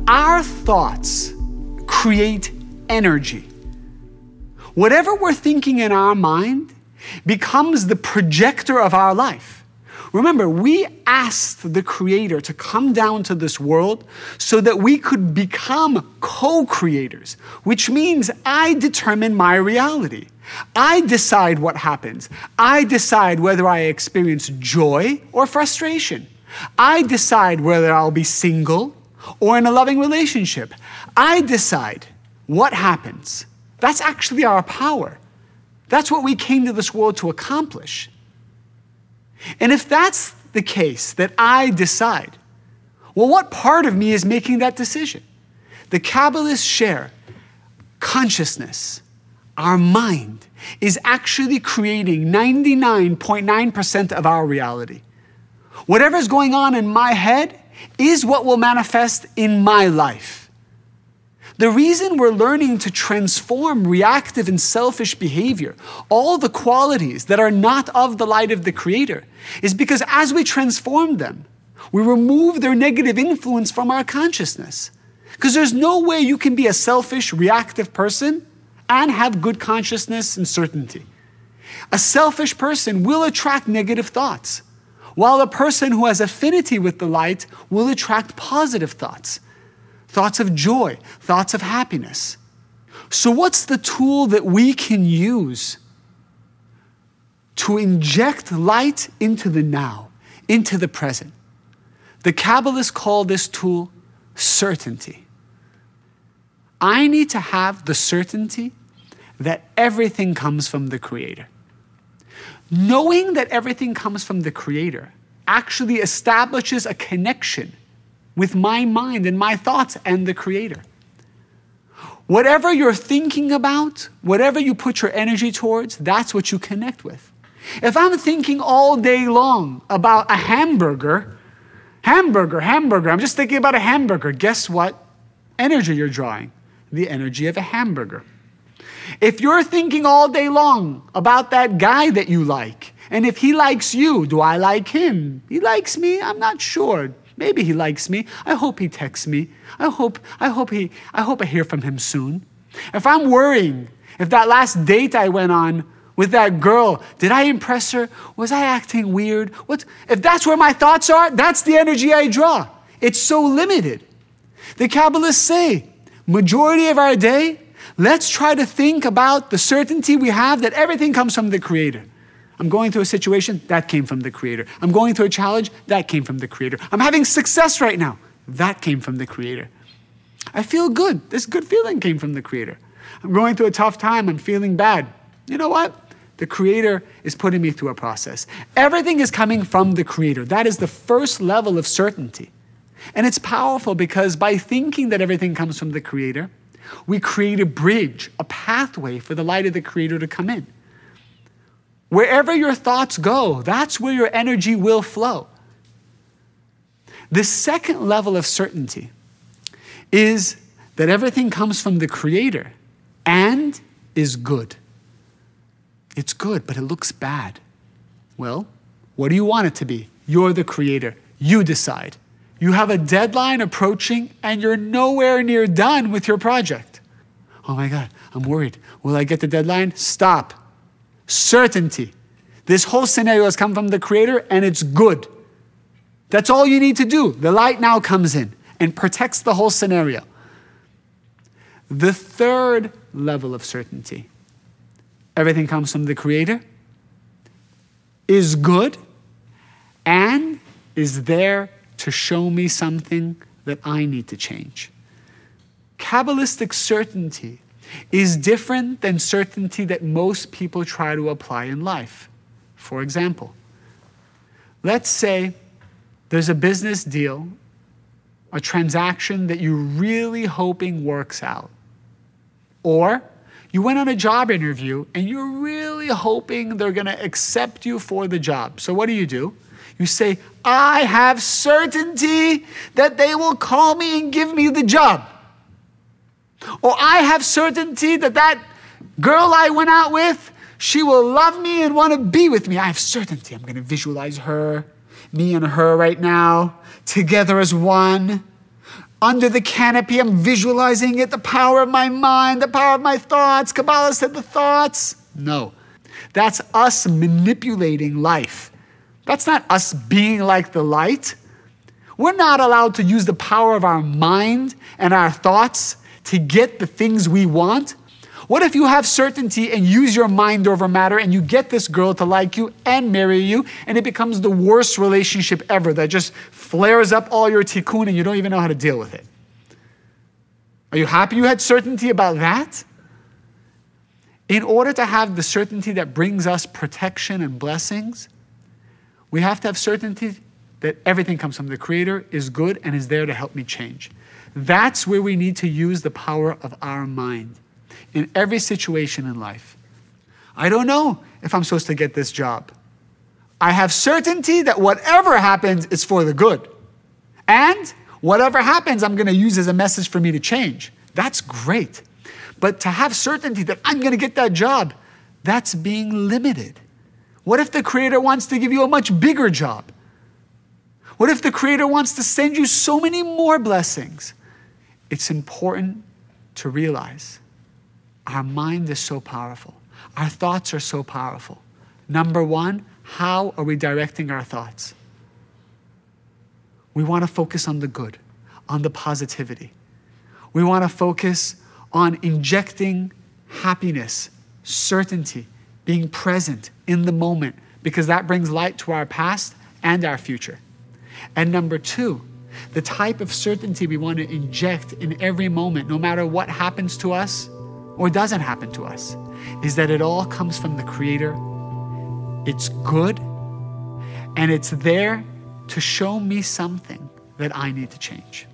our thoughts create energy. Whatever we're thinking in our mind becomes the projector of our life. Remember, we asked the Creator to come down to this world so that we could become co-creators, which means I determine my reality. I decide what happens. I decide whether I experience joy or frustration. I decide whether I'll be single or in a loving relationship. I decide what happens. That's actually our power. That's what we came to this world to accomplish. And if that's the case, that I decide, well, what part of me is making that decision? The Kabbalists share consciousness, our mind, is actually creating 99.9% of our reality. Whatever's going on in my head is what will manifest in my life. The reason we're learning to transform reactive and selfish behavior, all the qualities that are not of the light of the Creator, is because as we transform them, we remove their negative influence from our consciousness. Because there's no way you can be a selfish, reactive person and have good consciousness and certainty. A selfish person will attract negative thoughts, while a person who has affinity with the light will attract positive thoughts. Thoughts of joy, thoughts of happiness. So what's the tool that we can use to inject light into the now, into the present? The Kabbalists call this tool certainty. I need to have the certainty that everything comes from the Creator. Knowing that everything comes from the Creator actually establishes a connection with my mind and my thoughts and the Creator. Whatever you're thinking about, whatever you put your energy towards, that's what you connect with. If I'm thinking all day long about a hamburger, I'm just thinking about a hamburger, guess what energy you're drawing? The energy of a hamburger. If you're thinking all day long about that guy that you like, and if he likes you, do I like him? He likes me? I'm not sure. Maybe he likes me. I hope he texts me. I hope I hear from him soon. If I'm worrying, if that last date I went on with that girl, did I impress her? Was I acting weird? If that's where my thoughts are, that's the energy I draw. It's so limited. The Kabbalists say, majority of our day, let's try to think about the certainty we have that everything comes from the Creator. I'm going through a situation, that came from the Creator. I'm going through a challenge, that came from the Creator. I'm having success right now, that came from the Creator. I feel good, this good feeling came from the Creator. I'm going through a tough time, I'm feeling bad. You know what? The Creator is putting me through a process. Everything is coming from the Creator. That is the first level of certainty. And it's powerful because by thinking that everything comes from the Creator, we create a bridge, a pathway for the light of the Creator to come in. Wherever your thoughts go, that's where your energy will flow. The second level of certainty is that everything comes from the Creator and is good. It's good, but it looks bad. Well, what do you want it to be? You're the Creator. You decide. You have a deadline approaching and you're nowhere near done with your project. Oh my God, I'm worried. Will I get the deadline? Stop. Certainty. This whole scenario has come from the Creator and it's good. That's all you need to do. The light now comes in and protects the whole scenario. The third level of certainty, everything comes from the Creator, is good, and is there to show me something that I need to change. Kabbalistic certainty is different than certainty that most people try to apply in life. For example, let's say there's a business deal, a transaction that you're really hoping works out. Or you went on a job interview and you're really hoping they're going to accept you for the job. So what do? You say, I have certainty that they will call me and give me the job. Or I have certainty that that girl I went out with, she will love me and want to be with me. I have certainty. I'm going to visualize her, me and her right now, together as one. under the canopy. I'm visualizing it, the power of my mind, the power of my thoughts. Kabbalah said the thoughts. No, that's us manipulating life. That's not us being like the light. We're not allowed to use the power of our mind and our thoughts to get the things we want. What if you have certainty and use your mind over matter and you get this girl to like you and marry you and it becomes the worst relationship ever that just flares up all your tikkun and you don't even know how to deal with it? Are you happy you had certainty about that? In order to have the certainty that brings us protection and blessings, we have to have certainty that everything comes from the Creator, is good, and is there to help me change. That's where we need to use the power of our mind in every situation in life. I don't know if I'm supposed to get this job. I have certainty that whatever happens is for the good. And whatever happens, I'm going to use as a message for me to change. That's great. But to have certainty that I'm going to get that job, that's being limited. What if the Creator wants to give you a much bigger job? What if the Creator wants to send you so many more blessings? It's important to realize our mind is so powerful. Our thoughts are so powerful. Number one, how are we directing our thoughts? We want to focus on the good, on the positivity. We want to focus on injecting happiness, certainty, being present in the moment, because that brings light to our past and our future. And number two, the type of certainty we want to inject in every moment, no matter what happens to us or doesn't happen to us, is that it all comes from the Creator. It's good, and it's there to show me something that I need to change.